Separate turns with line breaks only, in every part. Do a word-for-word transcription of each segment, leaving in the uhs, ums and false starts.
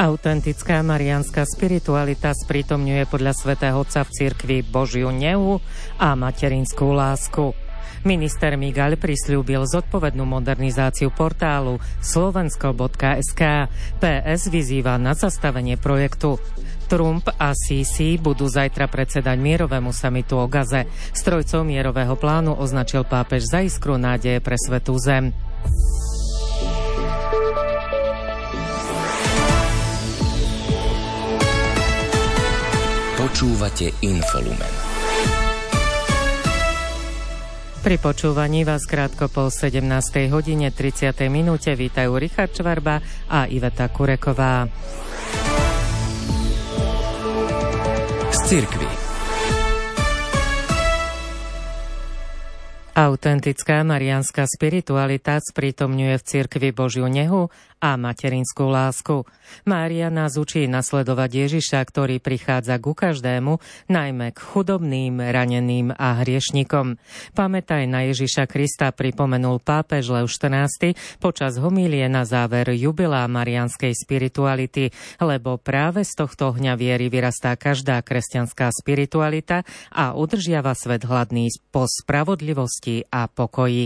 Autentická mariánska spiritualita sprítomňuje podľa svätého Otca v cirkvi Božiu nehu a materinskú lásku. Minister Migaľ prisľúbil zodpovednú modernizáciu portálu slovensko bodka es ká. pé es vyzýva na zastavenie projektu. Trump a Sisi budú zajtra predsedať mierovému samitu o Gaze. Strojcov mierového plánu označil pápež za iskru nádeje pre svätú zem.
Počúvate Infolumen.
Pri počúvaní vás krátko po sedemnástej hodine tridsiatej minúte vítajú Richard Čvarba a Iveta Kureková.
Z cirkvi.
Autentická mariánska spiritualita sprítomňuje v cirkvi Božiu nehu a materinskú lásku. Mária nás učí nasledovať Ježiša, ktorý prichádza ku každému, najmä k chudobným, raneným a hriešnikom. Pamätaj na Ježiša Krista, pripomenul pápež Lev štrnásty počas homílie na záver jubilea mariánskej spirituality, lebo práve z tohto ohňa viery vyrastá každá kresťanská spiritualita a udržiava svet hladný po spravodlivosti a pokoji.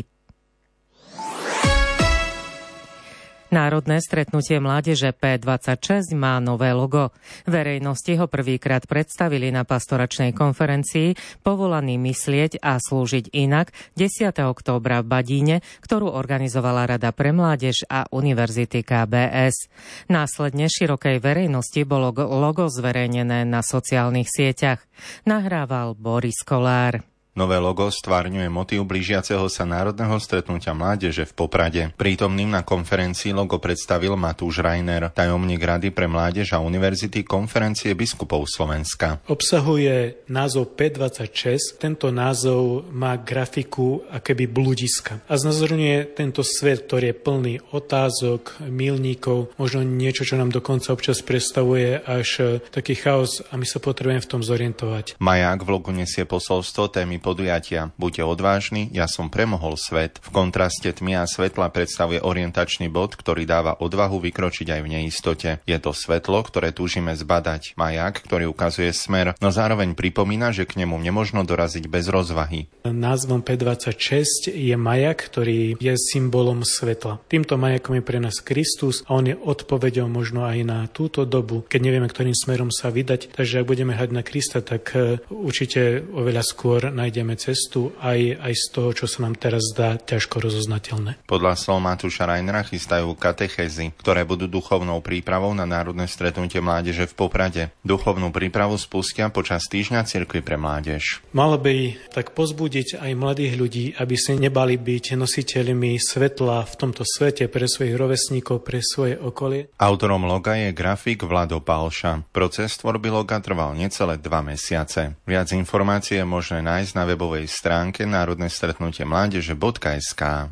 Národné stretnutie mládeže pé dvadsaťšesť má nové logo. Verejnosti ho prvýkrát predstavili na pastoračnej konferencii Povolaný myslieť a slúžiť inak desiateho októbra v Badíne, ktorú organizovala Rada pre mládež a Univerzity ká bé es. Následne širokej verejnosti bolo logo zverejnené na sociálnych sieťach. Nahrával Boris Kolár.
Nové logo stvárňuje motív blížiaceho sa národného stretnutia mládeže v Poprade. Prítomným na konferencii logo predstavil Matúš Rajner, tajomník Rady pre mládež a Univerzity Konferencie biskupov Slovenska.
Obsahuje názov pé dvadsaťšesť. Tento názov má grafiku akéby bludiska a znázorňuje tento svet, ktorý je plný otázok, milníkov, možno niečo, čo nám dokonca občas predstavuje až taký chaos a my sa potrebujeme v tom zorientovať.
Maják v logu nesie posolstvo témy podujatia. Buďte odvážni, ja som premohol svet. V kontraste tmy a svetla predstavuje orientačný bod, ktorý dáva odvahu vykročiť aj v neistote. Je to svetlo, ktoré túžime zbadať. Maják, ktorý ukazuje smer, no zároveň pripomína, že k nemu nemožno doraziť bez rozvahy.
Názvom pé dvadsaťšesť je majak, ktorý je symbolom svetla. Týmto majakom je pre nás Kristus a on je odpoveďou možno aj na túto dobu, keď nevieme, ktorým smerom sa vydať. Takže ak budeme hľadať na Krista, tak určite oveľa skôr nájdeme ideme cestu aj, aj z toho, čo sa nám teraz zdá ťažko rozoznateľné.
Podľa slov Matúša Rajnera chystajú katechézy, ktoré budú duchovnou prípravou na národné stretnutie mládeže v Poprade. Duchovnú prípravu spustia počas týždňa cirkvi pre mládež.
Malo by tak pozbudiť aj mladých ľudí, aby si nebali byť nositeľmi svetla v tomto svete pre svojich rovesníkov, pre svoje okolie.
Autorom loga je grafik Vlado Palša. Proces tvorby loga trval necelé dva mesiace. Viac informácií je možné nájsť na webovej stránke národné stretnutie mládeže bodka es ká.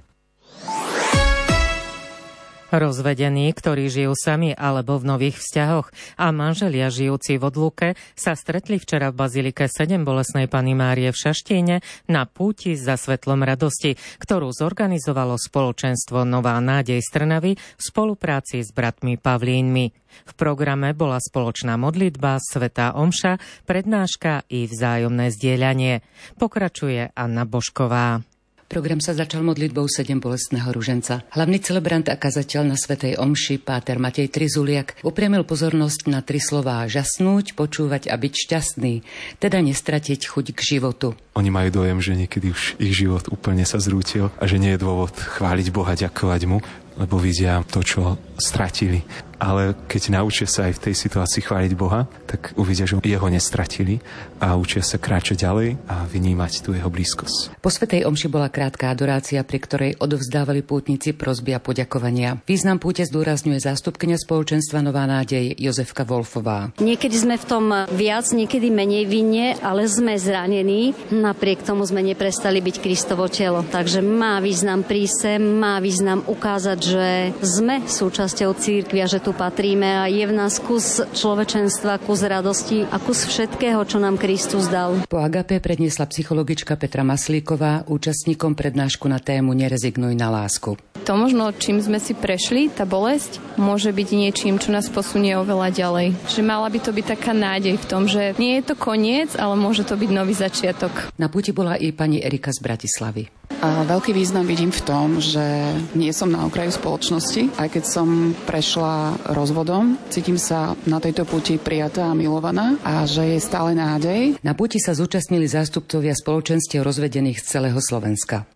Rozvedení, ktorí žijú sami alebo v nových vzťahoch a manželia žijúci v odluke sa stretli včera v Bazilike Sedembolestnej Panny Márie v Šaštíne na púti za svetlom radosti, ktorú zorganizovalo spoločenstvo Nová nádej z Trnavy v spolupráci s bratmi Pavlínmi. V programe bola spoločná modlitba, svätá omša, prednáška i vzájomné zdieľanie. Pokračuje Anna Božková.
Program sa začal modlitbou sedembolestného ruženca. Hlavný celebrant a kazateľ na svätej omši, páter Matej Trizuliak, upriamil pozornosť na tri slová: žasnúť, počúvať a byť šťastný, teda nestratiť chuť k životu.
Oni majú dojem, že niekedy už ich život úplne sa zrútil a že nie je dôvod chváliť Boha, ďakovať mu, lebo vidia to, čo stratili. Ale keď naučia sa aj v tej situácii chváliť Boha, tak uvidia, že jeho nestratili a učia sa kráčať ďalej a vnímať tú jeho blízkosť.
Po svätej omši bola krátka adorácia, pri ktorej odovzdávali pútnici prosby a poďakovania. Význam púte zdôrazňuje zástupkyňa spoločenstva Nová nádej Jozefka Wolfová.
Niekedy sme v tom viac, niekedy menej vinne, ale sme zranení. Napriek tomu sme neprestali byť Kristovo telo. Takže má význam prísť sem, má význam ukázať, že sme súčasťou cirkvi a že tu patríme a je v nás kus človečenstva, kus radosti a kus všetkého, čo nám Kristus dal.
Po Agape predniesla psychologička Petra Maslíková účastníkom prednášku na tému Nerezignuj na lásku.
To možno, čím sme si prešli, tá bolesť, môže byť niečím, čo nás posunie oveľa ďalej. Že mala by to byť taká nádej v tom, že nie je to koniec, ale môže to byť nový začiatok.
Na puti bola i pani Erika z Bratislavy.
A veľký význam vidím v tom, že nie som na okraju spoločnosti. Aj keď som prešla rozvodom, cítim sa na tejto puti prijatá a milovaná a že je stále nádej.
Na puti sa zúčastnili zástupcovia spoločenstiev rozvedených z celého Slovenska.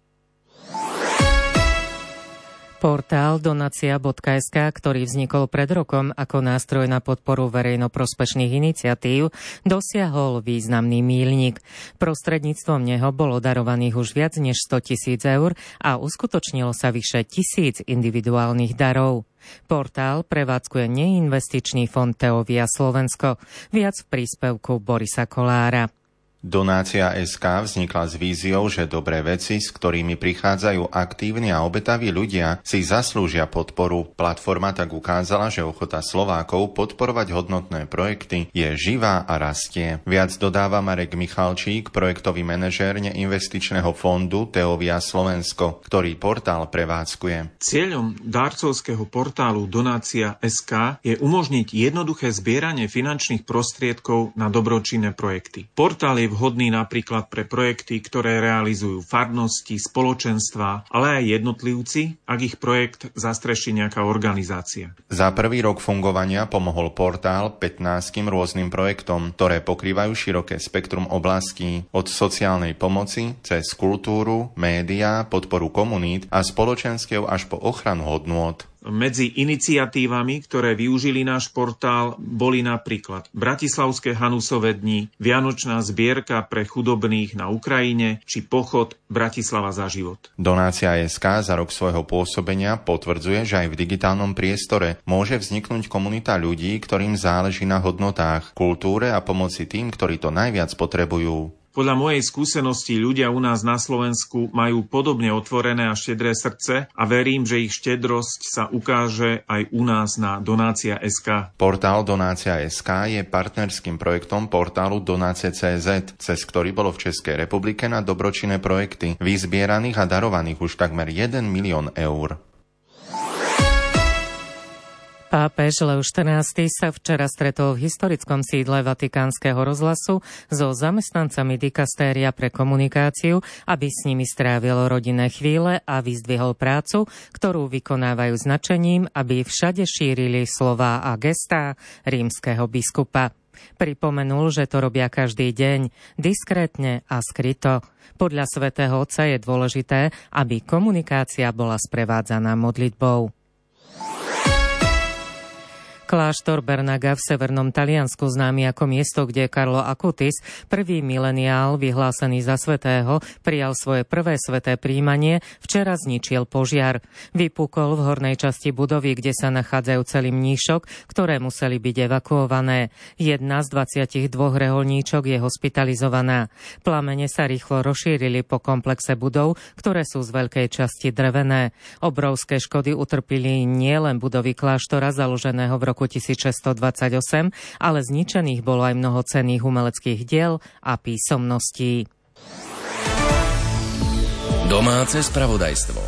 Portál donacia bodka es ká, ktorý vznikol pred rokom ako nástroj na podporu verejnoprospešných iniciatív, dosiahol významný míľnik. Prostredníctvom neho bolo darovaných už viac než sto tisíc eur a uskutočnilo sa vyše tisíc individuálnych darov. Portál prevádzkuje neinvestičný fond Teovia Slovensko. Viac v príspevku Borisa Kolára.
Donácia bodka es ká vznikla s víziou, že dobré veci, s ktorými prichádzajú aktívni a obetaví ľudia, si zaslúžia podporu. Platforma tak ukázala, že ochota Slovákov podporovať hodnotné projekty je živá a rastie. Viac dodáva Marek Michalčík, projektový manažér neinvestičného fondu Teovia Slovensko, ktorý portál prevádzkuje.
Cieľom darcovského portálu Donácia bodka es ká je umožniť jednoduché zbieranie finančných prostriedkov na dobročinné projekty. Portál je vhodný napríklad pre projekty, ktoré realizujú farnosti, spoločenstvá, ale aj jednotlivci, ak ich projekt zastreší nejaká organizácia.
Za prvý rok fungovania pomohol portál pätnástim rôznym projektom, ktoré pokrývajú široké spektrum oblastí, od sociálnej pomoci cez kultúru, médiá, podporu komunít a spoločenstiev až po ochranu hodnôt.
Medzi iniciatívami, ktoré využili náš portál, boli napríklad Bratislavské Hanusové dni, Vianočná zbierka pre chudobných na Ukrajine či pochod Bratislava za život.
Donácia bodka es ká za rok svojho pôsobenia potvrdzuje, že aj v digitálnom priestore môže vzniknúť komunita ľudí, ktorým záleží na hodnotách, kultúre a pomoci tým, ktorí to najviac potrebujú.
Podľa mojej skúsenosti ľudia u nás na Slovensku majú podobne otvorené a štedré srdce a verím, že ich štedrosť sa ukáže aj u nás na Donácia bodka es ká.
Portál Donácia bodka es ká je partnerským projektom portálu Donácie bodka cé zet, cez ktorý bolo v Českej republike na dobročinné projekty vyzbieraných a darovaných už takmer jeden milión eur.
Pápež Leo štrnásty sa včera stretol v historickom sídle Vatikánskeho rozhlasu so zamestnancami dikastéria pre komunikáciu, aby s nimi strávil rodinné chvíle a vyzdvihol prácu, ktorú vykonávajú značením, aby všade šírili slová a gestá rímskeho biskupa. Pripomenul, že to robia každý deň, diskrétne a skryto. Podľa svätého Otca je dôležité, aby komunikácia bola sprevádzaná modlitbou. Kláštor Bernaga v severnom Taliansku, známy ako miesto, kde Carlo Acutis, prvý mileniál vyhlásený za svätého, prijal svoje prvé sväté príjmanie, včera zničil požiar. Vypukol v hornej časti budovy, kde sa nachádzajú celý mníšok, ktoré museli byť evakuované. Jedna z dvadsiatich dvoch reholníčok je hospitalizovaná. Plamene sa rýchlo rozšírili po komplexe budov, ktoré sú z veľkej časti drevené. Obrovské škody utrpili nielen budovy kláštora založeného v roku tisícšesťstodvadsaťosem, ale zničených bolo aj mnoho cenných umeleckých diel a písomností.
Domáce spravodajstvo.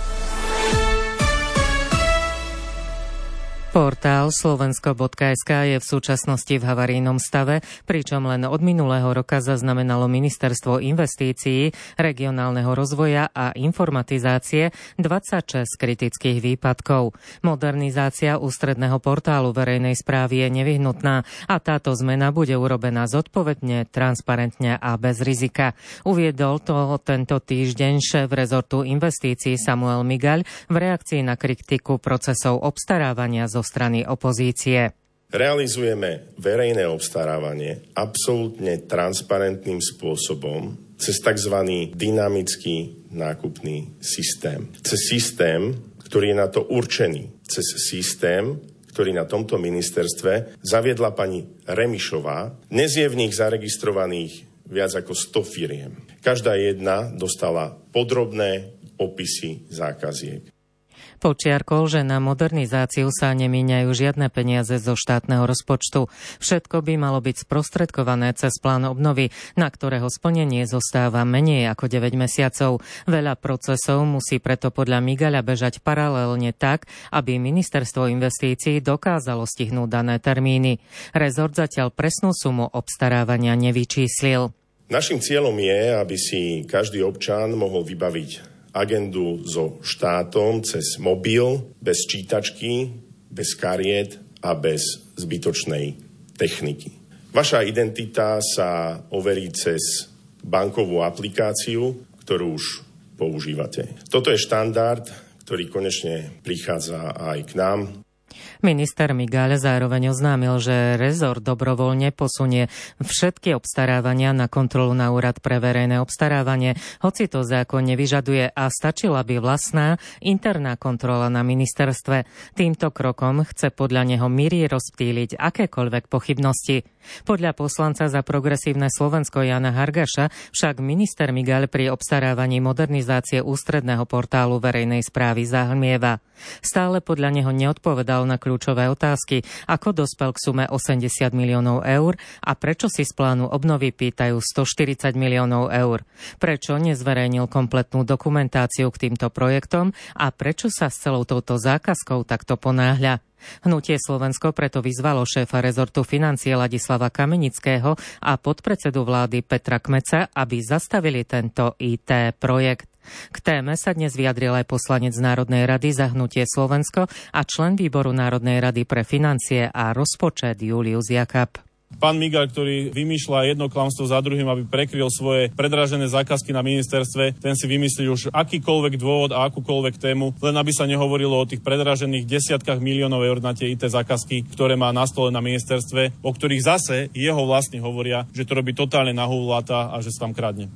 Portál slovensko bodka es ká je v súčasnosti v havarijnom stave, pričom len od minulého roka zaznamenalo Ministerstvo investícií, regionálneho rozvoja a informatizácie dvadsaťšesť kritických výpadkov. Modernizácia ústredného portálu verejnej správy je nevyhnutná a táto zmena bude urobená zodpovedne, transparentne a bez rizika. Uviedol to tento týždeň šéf rezortu investícií Samuel Migaľ v reakcii na kritiku procesov obstarávania zo strany opozície.
Realizujeme verejné obstarávanie absolútne transparentným spôsobom cez tzv. Dynamický nákupný systém. Cez systém, ktorý je na to určený. Cez systém, ktorý na tomto ministerstve zaviedla pani Remišová. Dnes je v nich zaregistrovaných viac ako sto firiem. Každá jedna dostala podrobné opisy zákaziek.
Počiarkol, že na modernizáciu sa nemíňajú žiadne peniaze zo štátneho rozpočtu. Všetko by malo byť sprostredkované cez plán obnovy, na ktorého splnenie zostáva menej ako deväť mesiacov. Veľa procesov musí preto podľa Migaľa bežať paralelne tak, aby ministerstvo investícií dokázalo stihnúť dané termíny. Rezort zatiaľ presnú sumu obstarávania nevyčíslil.
Naším cieľom je, aby si každý občan mohol vybaviť agendu so štátom cez mobil, bez čítačky, bez kariet a bez zbytočnej techniky. Vaša identita sa overí cez bankovú aplikáciu, ktorú už používate. Toto je štandard, ktorý konečne prichádza aj k nám.
Minister Migaľ zároveň oznámil, že rezort dobrovoľne posunie všetky obstarávania na kontrolu na úrad pre verejné obstarávanie, hoci to zákon nevyžaduje a stačila by vlastná interná kontrola na ministerstve. Týmto krokom chce podľa neho míry rozptýliť akékoľvek pochybnosti. Podľa poslanca za Progresívne Slovensko Jana Hargaša však minister Migaľ pri obstarávaní modernizácie ústredného portálu verejnej správy zahmlieva. Stále podľa neho neodpovedal na kľúčové otázky, ako dospel k sume osemdesiat miliónov eur a prečo si z plánu obnovy pýtajú stoštyridsať miliónov eur. Prečo nezverejnil kompletnú dokumentáciu k týmto projektom a prečo sa s celou touto zákazkou takto ponáhľa. Hnutie Slovensko preto vyzvalo šéfa rezortu financie Ladislava Kamenického a podpredsedu vlády Petra Kmeca, aby zastavili tento í té projekt. K téme sa dnes vyjadril aj poslanec Národnej rady za Hnutie Slovensko a člen výboru Národnej rady pre financie a rozpočet Julius Jakab.
Pán Migaľ, ktorý vymýšľa jedno klamstvo za druhým, aby prekryl svoje predražené zákazky na ministerstve, ten si vymyslí už akýkoľvek dôvod a akúkoľvek tému, len aby sa nehovorilo o tých predražených desiatkách miliónov eur na tie í té zákazky, ktoré má na stole na ministerstve, o ktorých zase jeho vlastne hovoria, že to robí totálne na húláta a že sa tam kradne.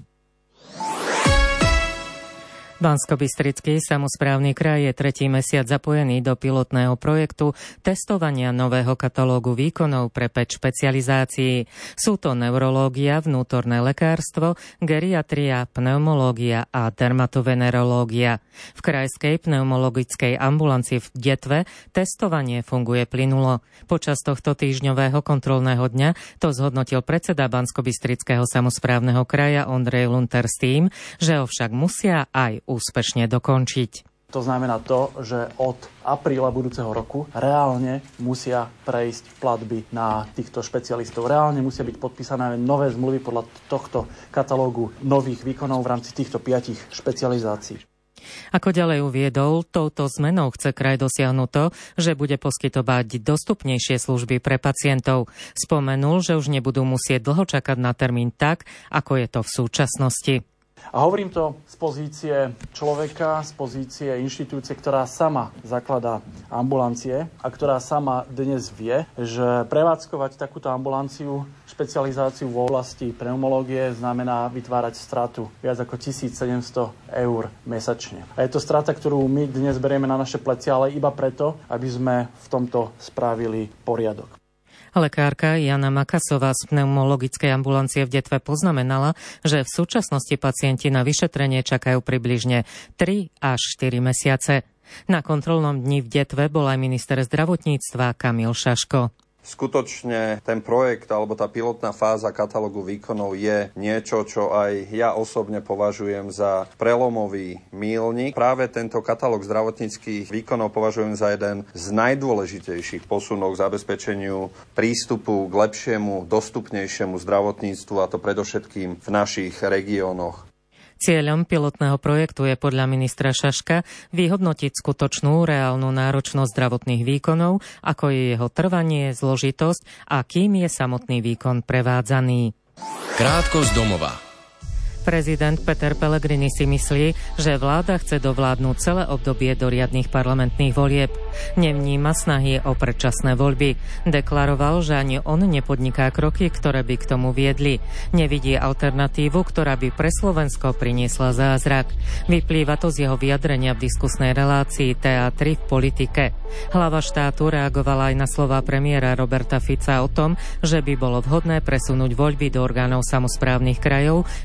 Banskobystrický samosprávny kraj je tretí mesiac zapojený do pilotného projektu testovania nového katalógu výkonov pre päť špecializácií. Sú to neurológia, vnútorné lekárstvo, geriatria, pneumológia a dermatovenerológia. V krajskej pneumologickej ambulancii v Detve testovanie funguje plynulo. Počas tohto týždňového kontrolného dňa to zhodnotil predseda Banskobystrického samosprávneho kraja Ondrej Lunter s tým, že ho však musia aj úspešne dokončiť.
To znamená to, že od apríla budúceho roku reálne musia prejsť platby na týchto špecialistov. Reálne musia byť podpísané nové zmluvy podľa tohto katalógu nových výkonov v rámci týchto piatich špecializácií.
Ako ďalej uviedol, touto zmenou chce kraj dosiahnuť to, že bude poskytovať dostupnejšie služby pre pacientov. Spomenul, že už nebudú musieť dlho čakať na termín tak, ako je to v súčasnosti.
A hovorím to z pozície človeka, z pozície inštitúcie, ktorá sama zakladá ambulancie a ktorá sama dnes vie, že prevádzkovať takúto ambulanciu, špecializáciu v oblasti pneumológie znamená vytvárať stratu viac ako tisícsedemsto eur mesačne. A je to strata, ktorú my dnes berieme na naše plecia, ale iba preto, aby sme v tomto spravili poriadok.
Lekárka Jana Makasová z pneumologickej ambulancie v Detve poznamenala, že v súčasnosti pacienti na vyšetrenie čakajú približne tri až štyri mesiace. Na kontrolnom dni v Detve bol aj minister zdravotníctva Kamil Šaško.
Skutočne ten projekt alebo tá pilotná fáza katalógu výkonov je niečo, čo aj ja osobne považujem za prelomový míľnik. Práve tento katalóg zdravotníckych výkonov považujem za jeden z najdôležitejších posunov k zabezpečeniu prístupu k lepšiemu, dostupnejšiemu zdravotníctvu, a to predovšetkým v našich regiónoch.
Cieľom pilotného projektu je podľa ministra Šaška vyhodnotiť skutočnú reálnu náročnosť zdravotných výkonov, ako je jeho trvanie, zložitosť a kým je samotný výkon prevádzaný.
Krátko z domova.
Prezident Peter Pellegrini si myslí, že vláda chce dovládnuť celé obdobie do riadnych parlamentných volieb. Nevníma snahy o predčasné voľby. Deklaroval, že ani on nepodniká kroky, ktoré by k tomu viedli. Nevidí alternatívu, ktorá by pre Slovensko priniesla zázrak. Vyplýva to z jeho vyjadrenia v diskusnej relácii té á tri v politike. Hlava štátu reagovala aj na slová premiéra Roberta Fica o tom, že by bolo vhodné presunúť voľby do orgánov samosprávnych krajov i volie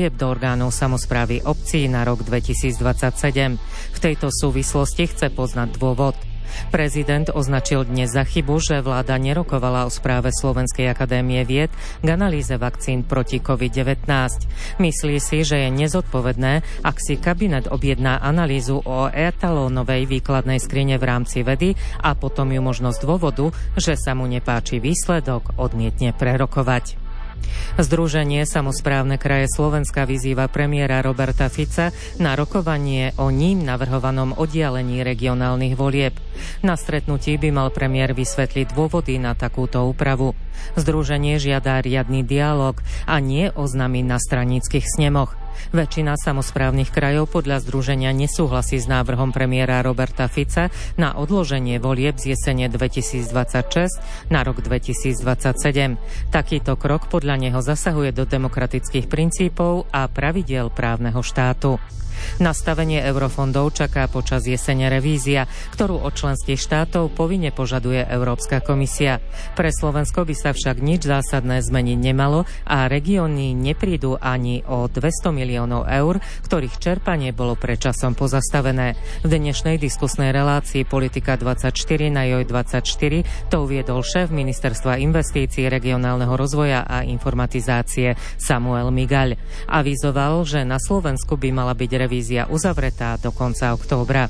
volieb do orgánov samosprávy obcí na rok dvetisícdvadsaťsedem. V tejto súvislosti chce poznať dôvod. Prezident označil dnes za chybu, že vláda nerokovala o správe Slovenskej akadémie vied k analýze vakcín proti covid devätnásť. Myslí si, že je nezodpovedné, ak si kabinet objedná analýzu o etalónovej výkladnej skrine v rámci vedy a potom ju možno z dôvodu, že sa mu nepáči výsledok, odmietne prerokovať. Združenie Samosprávne kraje Slovenska vyzýva premiéra Roberta Fica na rokovanie o ním navrhovanom oddialení regionálnych volieb. Na stretnutí by mal premiér vysvetliť dôvody na takúto úpravu. Združenie žiada riadny dialog a nie oznámy na straníckych snemoch. Väčšina samosprávnych krajov podľa združenia nesúhlasí s návrhom premiéra Roberta Fica na odloženie volieb z jesene dvetisícdvadsaťšesť na rok dvetisícdvadsaťsedem. Takýto krok podľa neho zasahuje do demokratických princípov a pravidiel právneho štátu. Nastavenie eurofondov čaká počas jesene revízia, ktorú od členských štátov povinne požaduje Európska komisia. Pre Slovensko by sa však nič zásadné zmeniť nemalo a regióny neprídu ani o dvesto miliónov eur, ktorých čerpanie bolo predčasom pozastavené. V dnešnej diskusnej relácii Politika dvadsaťštyri na Joj dvadsaťštyri to uviedol šéf Ministerstva investícií, regionálneho rozvoja a informatizácie Samuel Migaľ. Avizoval, že na Slovensku by mala byť revízia uzavretá do konca októbra.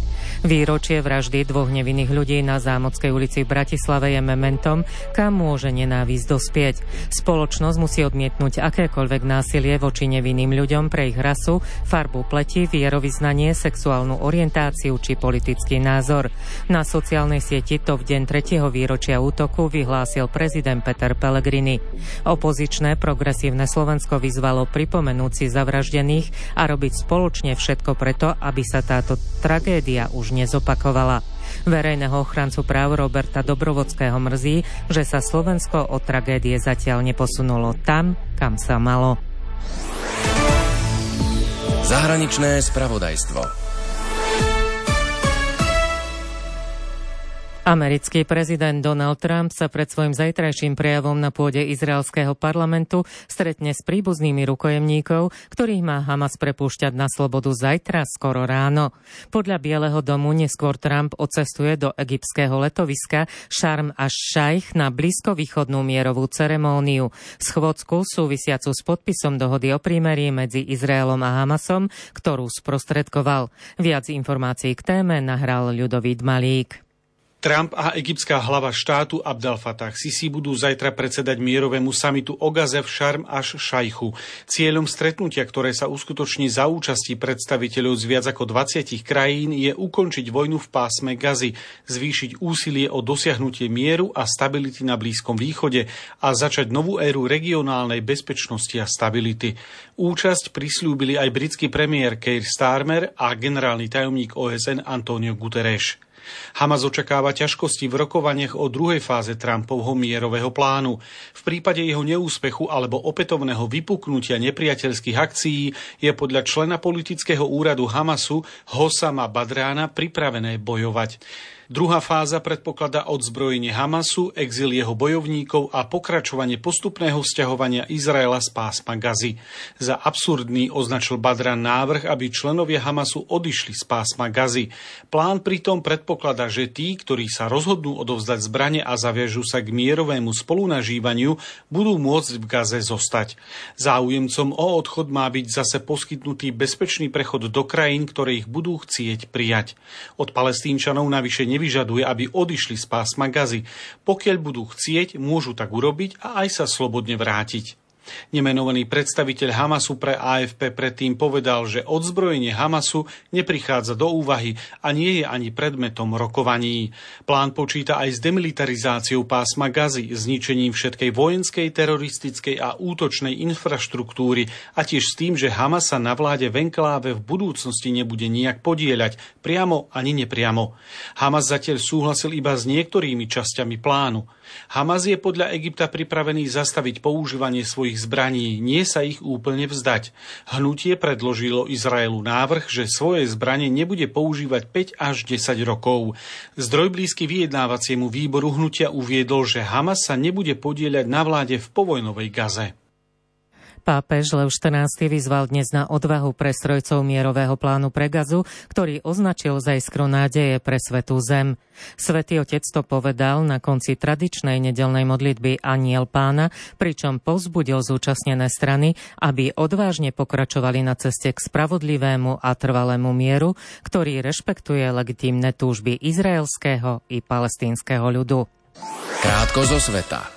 Výročie vraždy dvoch nevinných ľudí na Zámockej ulici v Bratislave je mementom, kam môže nenávisť dospieť. Spoločnosť musí odmietnúť akékoľvek násilie voči nevinným ľuďom pre ich rasu, farbu pleti, vierovyznanie, sexuálnu orientáciu či politický názor. Na sociálnej sieti to v deň tretieho výročia útoku vyhlásil prezident Peter Pellegrini. Opozičné Progresívne Slovensko vyzvalo pripomenúť si zavraždených a robiť spoločne všetko preto, aby sa táto tragédia už nezopakovala. Verejného ochrancu práv Roberta Dobrovodského mrzí, že sa Slovensko od tragédie zatiaľ neposunulo tam, kam sa malo.
Zahraničné spravodajstvo.
Americký prezident Donald Trump sa pred svojim zajtrajším prejavom na pôde izraelského parlamentu stretne s príbuznými rukojemníkov, ktorých má Hamas prepúšťať na slobodu zajtra skoro ráno. Podľa Bieleho domu neskôr Trump odcestuje do egyptského letoviska Šarm aš-Šajch na blízkovýchodnú mierovú ceremóniu. Schôdzku súvisiacu s podpisom dohody o prímerí medzi Izraelom a Hamasom, ktorú sprostredkoval. Viac informácií k téme nahral Ľudovít Malík.
Trump a egyptská hlava štátu Abdel Fattah Sisi budú zajtra predsedať mierovému samitu o Gaze v Šarm aš-Šajchu. Cieľom stretnutia, ktoré sa uskutoční za účasti predstaviteľov z viac ako dvadsiatich krajín, je ukončiť vojnu v pásme Gazy, zvýšiť úsilie o dosiahnutie mieru a stability na Blízkom východe a začať novú éru regionálnej bezpečnosti a stability. Účasť prisľúbili aj britský premiér Keir Starmer a generálny tajomník ó es en Antonio Guterres. Hamas očakáva ťažkosti v rokovaniach o druhej fáze Trumpovho mierového plánu. V prípade jeho neúspechu alebo opätovného vypuknutia nepriateľských akcií je podľa člena politického úradu Hamasu Hossama Badrána pripravené bojovať. Druhá fáza predpokladá odzbrojenie Hamasu, exil jeho bojovníkov a pokračovanie postupného sťahovania Izraela z pásma Gazy. Za absurdný označil Badran návrh, aby členovia Hamasu odišli z pásma Gazy. Plán pritom predpokladá, že tí, ktorí sa rozhodnú odovzdať zbrane a zaviažú sa k mierovému spolunažívaniu, budú môcť v Gaze zostať. Záujemcom o odchod má byť zase poskytnutý bezpečný prechod do krajín, ktoré ich budú chcieť prijať. Od Palestínčanov navyše nevyžaduje, aby odišli z pásma Gazy. Pokiaľ budú chcieť, môžu tak urobiť a aj sa slobodne vrátiť. Nemenovaný predstaviteľ Hamasu pre á ef pé predtým povedal, že odzbrojenie Hamasu neprichádza do úvahy a nie je ani predmetom rokovaní. Plán počíta aj s demilitarizáciou pásma Gazy, zničením všetkej vojenskej, teroristickej a útočnej infraštruktúry a tiež s tým, že Hamas sa na vláde v enkláve v budúcnosti nebude nijak podieľať, priamo ani nepriamo. Hamas zatiaľ súhlasil iba s niektorými časťami plánu. Hamas je podľa Egypta pripravený zastaviť používanie svojich zbraní, nie sa ich úplne vzdať. Hnutie predložilo Izraelu návrh, že svoje zbranie nebude používať päť až desať rokov. Zdroj blízky vyjednávaciemu výboru hnutia uviedol, že Hamas sa nebude podieľať na vláde v povojnovej Gaze.
Pápež Lev štrnásty vyzval dnes na odvahu prestrojcov mierového plánu pre Gazu, ktorý označil za iskru nádeje pre svätú zem. Svätý Otec to povedal na konci tradičnej nedeľnej modlitby Anjel Pána, pričom povzbudil zúčastnené strany, aby odvážne pokračovali na ceste k spravodlivému a trvalému mieru, ktorý rešpektuje legitímne túžby izraelského i palestínskeho ľudu.
Krátko zo sveta.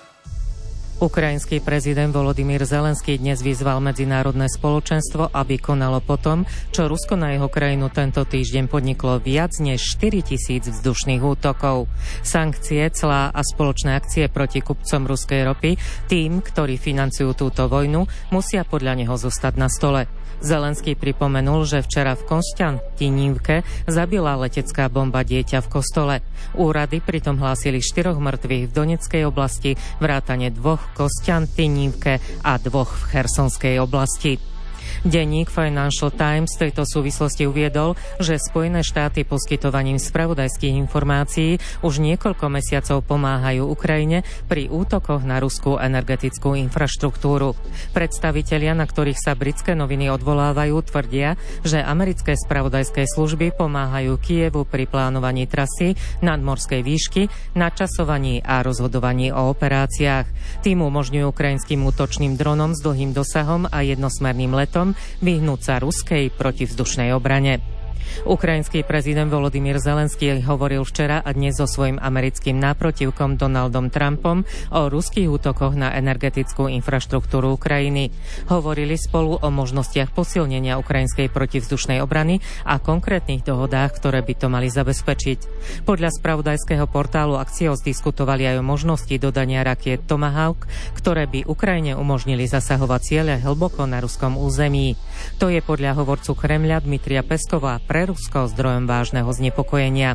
Ukrajinský prezident Volodymyr Zelenský dnes vyzval medzinárodné spoločenstvo, aby konalo po tom, čo Rusko na jeho krajinu tento týždeň podniklo viac než štyritisíc vzdušných útokov. Sankcie, clá a spoločné akcie proti kupcom ruskej ropy, tým, ktorí financujú túto vojnu, musia podľa neho zostať na stole. Zelenský pripomenul, že včera v Konšťantinívke zabila letecká bomba dieťa v kostole. Úrady pritom hlásili štyroch mŕtvych v Donetskej oblasti, vrátane dvoch v Konšťantinívke a dvoch v Chersonskej oblasti. Denník Financial Times v tejto súvislosti uviedol, že Spojené štáty poskytovaním spravodajských informácií už niekoľko mesiacov pomáhajú Ukrajine pri útokoch na ruskú energetickú infraštruktúru. Predstavitelia, na ktorých sa britské noviny odvolávajú, tvrdia, že americké spravodajské služby pomáhajú Kyjevu pri plánovaní trasy nadmorskej výšky, načasovaní a rozhodovaní o operáciách. Tým umožňujú ukrajinským útočným dronom s dlhým dosahom a jednosmerným letom vyhnúť sa ruskej protivzdušnej obrane. Ukrajinský prezident Volodymyr Zelenský hovoril včera a dnes so svojím americkým náprotivkom Donaldom Trumpom o ruských útokoch na energetickú infraštruktúru Ukrajiny. Hovorili spolu o možnostiach posilnenia ukrajinskej protivzdušnej obrany a konkrétnych dohodách, ktoré by to mali zabezpečiť. Podľa spravodajského portálu Axios diskutovali aj o možnosti dodania rakiet Tomahawk, ktoré by Ukrajine umožnili zasahovať ciele hlboko na ruskom území. To je podľa hovorcu Kremľa Dmitrija Peskova pre Rusko zdrojom vážneho znepokojenia.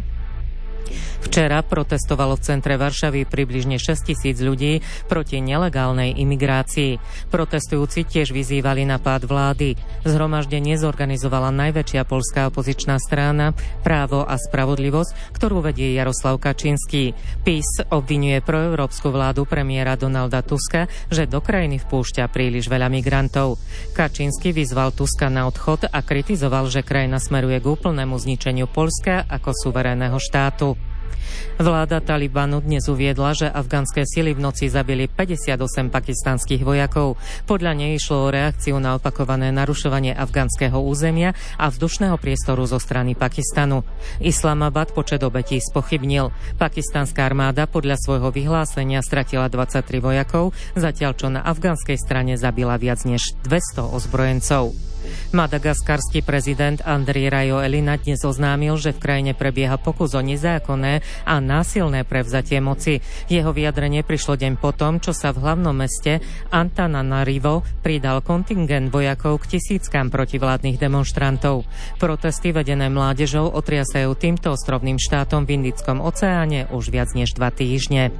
Včera protestovalo v centre Varšavy približne šesťtisíc ľudí proti nelegálnej imigrácii. Protestujúci tiež vyzývali na pád vlády. Zhromaždenie zorganizovala najväčšia poľská opozičná strana Právo a spravodlivosť, ktorú vedie Jaroslav Kačinský. PiS obvinuje proeurópsku vládu premiéra Donalda Tuska, že do krajiny vpúšťa príliš veľa migrantov. Kačinský vyzval Tuska na odchod a kritizoval, že krajina smeruje k úplnému zničeniu Poľska ako suverénneho štátu. Vláda Talibanu dnes uviedla, že afgánske sily v noci zabili päťdesiatosem pakistanských vojakov. Podľa nej išlo o reakciu na opakované narušovanie afgánskeho územia a vzdušného priestoru zo strany Pakistanu. Islamabad počet obetí spochybnil. Pakistanská armáda podľa svojho vyhlásenia stratila dvadsaťtri vojakov, zatiaľ čo na afgánskej strane zabila viac než dvesto ozbrojencov. Madagaskarský prezident Andry Rajoelina dnes oznámil, že v krajine prebieha pokus o nezákonné a násilné prevzatie moci. Jeho vyjadrenie prišlo deň po tom, čo sa v hlavnom meste Antananarivo pridal kontingent vojakov k tisíckam protivládnych demonštrantov. Protesty vedené mládežou otriasajú týmto ostrovným štátom v Indickom oceáne už viac než dva týždne.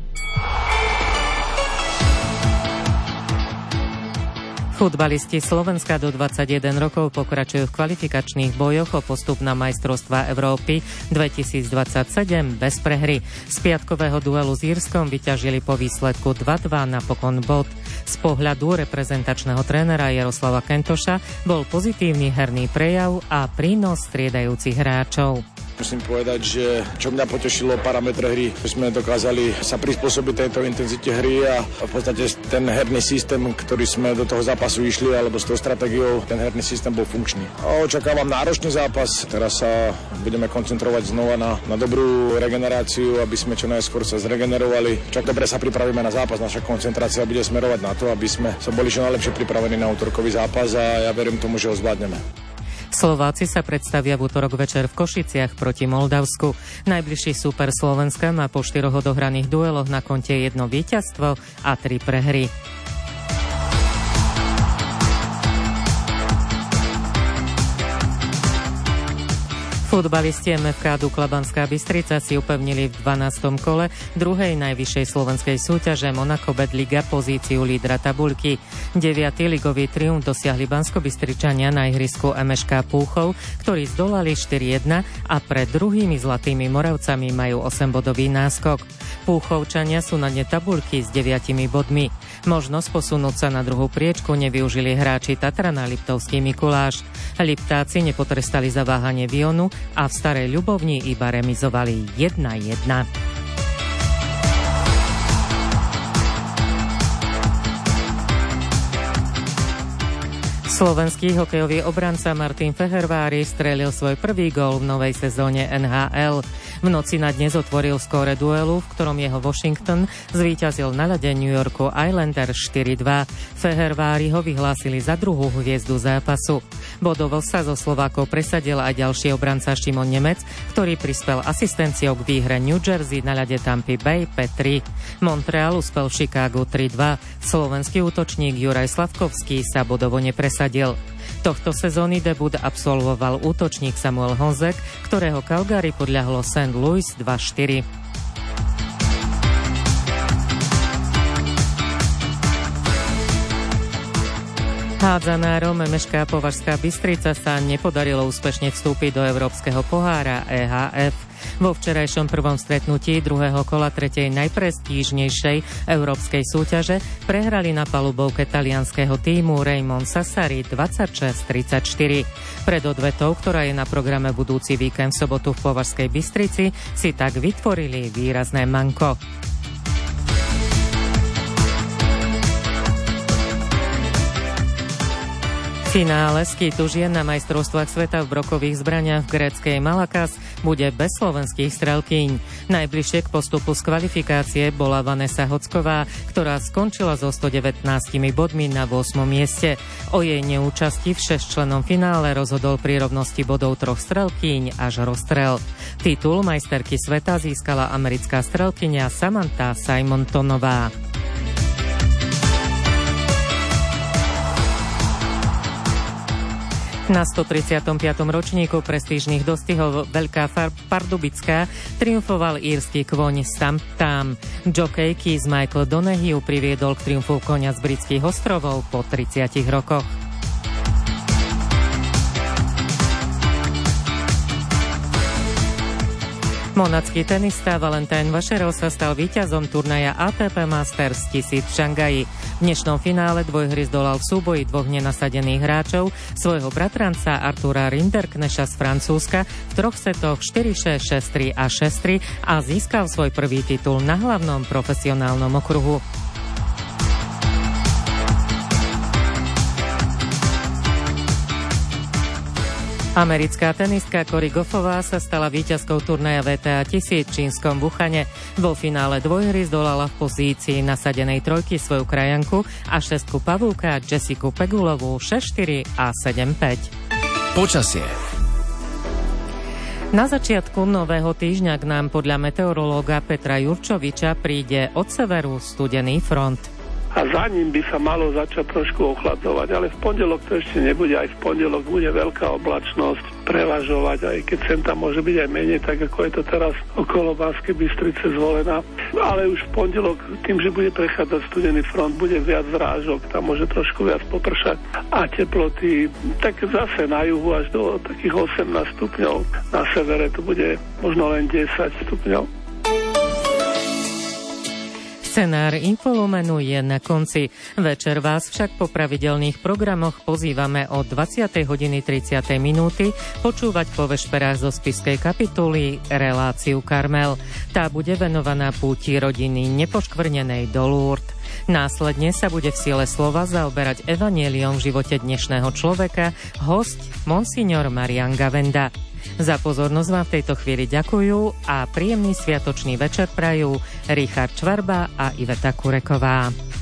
Futbalisti Slovenska do dvadsaťjeden rokov pokračujú v kvalifikačných bojoch o postup na majstrovstvá Európy dvetisícdvadsaťsedem bez prehry. Z piatkového duelu s Írskom vyťažili po výsledku dva dva napokon bod. Z pohľadu reprezentačného trénera Jaroslava Kentoša bol pozitívny herný prejav a prínos striedajúcich hráčov.
Musím povedať, že čo mňa potešilo parametre hry, že sme dokázali sa prispôsobiť tejto intenzite hry a v podstate ten herný systém, ktorý sme do toho zápasu išli, alebo s tou stratégiou, ten herný systém bol funkčný. A očakávam náročný zápas, teraz sa budeme koncentrovať znova na, na dobrú regeneráciu, aby sme čo najskôr sa zregenerovali. Čak dobre sa pripravíme na zápas, naša koncentrácia bude smerovať na to, aby sme sa boli čo najlepšie pripravení na útorkový zápas a ja verím tomu, že ho zvládneme.
Slováci sa predstavia v utorok večer v Košiciach proti Moldavsku. Najbližší súper Slovenska má po štyroch odohraných dueloch na konte jedno víťazstvo a tri prehry. Futbalisti em ef ká Dukla Banská Bystrica si upevnili v dvanástom kole druhej najvyššej slovenskej súťaže Monaco Bet Liga pozíciu lídra tabuľky. Deviatý ligový triumf dosiahli Banskobystričania na ihrisku em eš ká Púchov, ktorí zdolali štyri jedna a pred druhými Zlatými Moravcami majú osembodový náskok. Púchovčania sú na dne tabuľky s deviatimi bodmi. Možnosť posunúť sa na druhú priečku nevyužili hráči Tatrana Liptovský Mikuláš. Liptáci nepotrestali za váhanie Vionu a v Starej Ľubovni iba remizovali jedna jedna. Slovenský hokejový obranca Martin Fehervári strelil svoj prvý gól v novej sezóne en há el. V noci na dnes otvoril skóre duelu, v ktorom jeho Washington zvíťazil na ľade New Yorku Islanders štyri dva. Fehervári ho vyhlásili za druhú hviezdu zápasu. Bodovo sa zo Slovákov presadil aj ďalší obranca Šimon Nemec, ktorý prispel asistenciou k výhre New Jersey na ľade Tampa Bay päť tri. Montreal uspel v Chicagu tri dva. Slovenský útočník Juraj Slavkovský sa bodovo nepresadil. Tohto sezónny debut absolvoval útočník Samuel Honzek, ktorého Calgary podľahlo Saint Louis dva štyri. Hádzanárom Mešká Považská Bystrica sa nepodarilo úspešne vstúpiť do Európskeho pohára é há ef. Vo včerajšom prvom stretnutí druhého kola tretej najprestížnejšej európskej súťaže prehrali na palubovke talianskeho tímu Raymond Sassari dvadsaťšesť tridsaťštyri. Pred odvetou, ktorá je na programe budúci víkend v sobotu v Považskej Bystrici, si tak vytvorili výrazné manko. Finále skýtu žien na majstrovstvách sveta v brokových zbraniach v gréckej Malakas bude bez slovenských strelkyň. Najbližšie k postupu z kvalifikácie bola Vanessa Hocková, ktorá skončila so stodevätnástimi bodmi na ôsmom mieste. O jej neúčasti v šesťčlennom finále rozhodol pri rovnosti bodov troch strelkyň až rozstrel. Titul majsterky sveta získala americká strelkyňa Samantha Simontonová. Na stotridsiatom piatom ročníku prestížnych dostihov Veľká Pardubická triumfoval írsky kôň Stamp Tam. Jockey Keith Michael Donahue priviedol k triumfu koňa z britských ostrovov po tridsiatich rokoch. Monacký tenista Valentín Vašerov sa stal víťazom turnaja á té pé Masters tisíc v Šangaji. V dnešnom finále dvojhry zdolal v súboji dvoch nenasadených hráčov, svojho bratranca Artura Rinderkneša z Francúzska v troch setoch štyri šesť, šesť tri a šesť tri a získal svoj prvý titul na hlavnom profesionálnom okruhu. Americká tenistka Cory Goffová sa stala víťazkou turnaja vé té á tisíc v čínskom Wuhane. Vo finále dvojhry zdolala v pozícii nasadenej trojky svoju krajanku a šestku pavúka Jessiku Pegulovú šesť štyri a sedem päť.
Počasie.
Na začiatku nového týždňa k nám podľa meteorológa Petra Jurčoviča príde od severu studený front.
A za ním by sa malo začať trošku ochladzovať, ale v pondelok to ešte nebude, aj v pondelok bude veľká oblačnosť prevažovať, aj keď sem tam môže byť aj menej, tak ako je to teraz okolo Banskej Bystrice zvolená. Ale už v pondelok, tým, že bude prechádzať studený front, bude viac zrážok, tam môže trošku viac popršať a teploty, tak zase na juhu až do takých osemnásť stupňov, na severe to bude možno len desať stupňov.
Scenár Infolumenu je na konci. Večer vás však po pravidelných programoch pozývame o dvadsiatej hodiny tridsiatej minúty počúvať po vešperách zo spišskej kapituly reláciu Karmel. Tá bude venovaná púti rodiny nepoškvrnenej do Lourdes. Následne sa bude v sile slova zaoberať evanjeliom v živote dnešného človeka hosť monsignor Marian Gavenda. Za pozornosť vám v tejto chvíli ďakujú a príjemný sviatočný večer prajú Richard Čvarba a Iveta Kureková.